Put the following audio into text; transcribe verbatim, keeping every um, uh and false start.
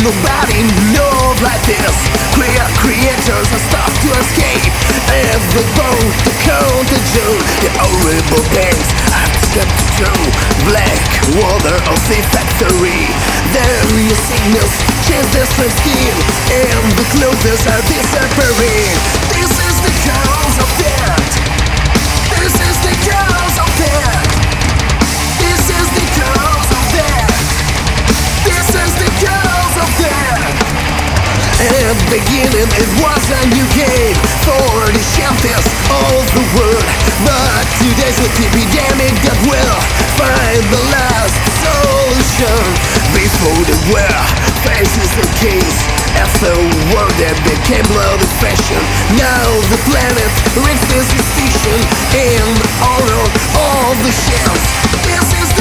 Nobody knows like this. Queer creators are stuck to escape. Every boat, the contagion, the horrible banks have stepped through. Black water of the factory. Various signals change their strength skin, and the clothes are disappearing. This is the cause of death. This is the cause of death. This is the cause of death. This is the cause of death. At the beginning it was a new game for the champions of the world, but today's an epidemic that will find the last solution. Before the war faces the case, after war that became bloody fashion. Now the planet reaches extinction in honor of the shells. This is the